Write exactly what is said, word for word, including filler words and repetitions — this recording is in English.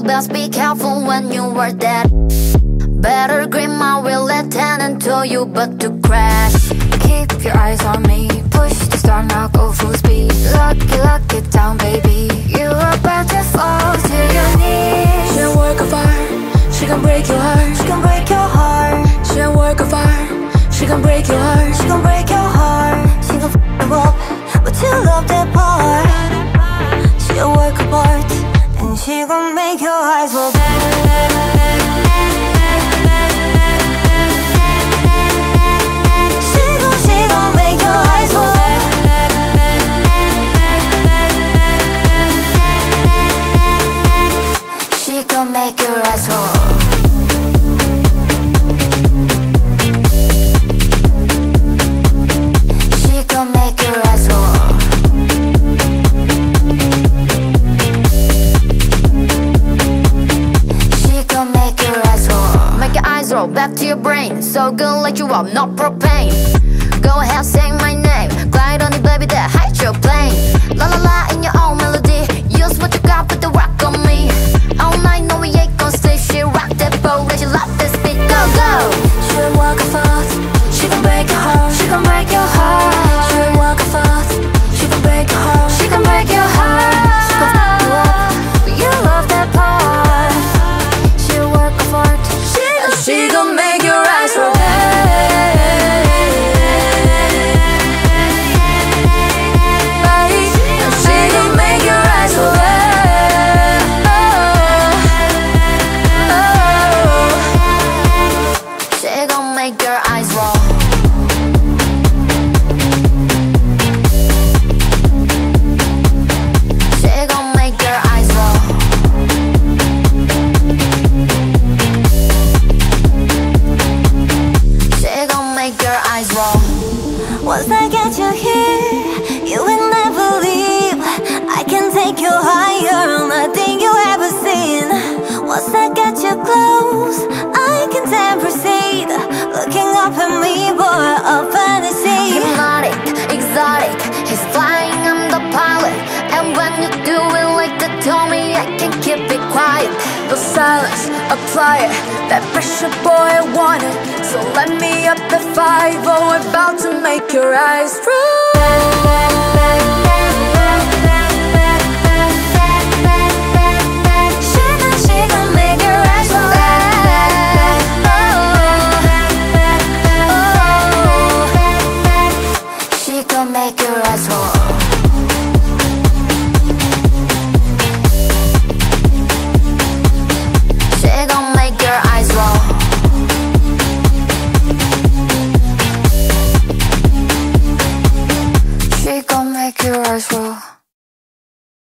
best be careful when you are dead. Better grip my wheel, let and tell you but to crash. Keep your eyes on me, push the start, now go full speed. Lock it, lock it down, baby. You're about to fall to your knees. She don't work of art, she can break your heart. She can break your heart. She don't work of art, she can break your heart. She can break your heart. She can f you up, but you love that part. She'll work apart, and she gon' make your eyes roll back. Make your eyes roll. She gon' make your eyes roll. She gon' make your eyes roll. Make your eyes roll back to your brain. So good, light you up, not propane. Go ahead, say my name. Glide on it, baby, that hydroplane. La la la in your own melody. Use what you got, put the rock on me. All night, no, we ain't gon' sleep. She rock that boat, and she love this beat. Go, go! She don't walk fast, she can break your heart. She can break your heart. She don't walk fast, she can break your heart. She can break your heart. She can f you up, but you love that part. She'll work hard. She gon' She gon' make your eyes roll. make your eyes roll. She gon' make your eyes roll. She gon' make your eyes roll. Once I get you here, you will never leave. I can take you higher on nothing you ever seen. Once I get you close, I can then proceed. Looking up at me, boy, a fantasy. Hypnotic, exotic, he's flying, I'm the pilot. And when you do it like that, told me I can keep it quiet. The silence, apply it. That pressure, boy, I want it. So let me up the five, oh, we're about to make your eyes roll. Make your eyes roll.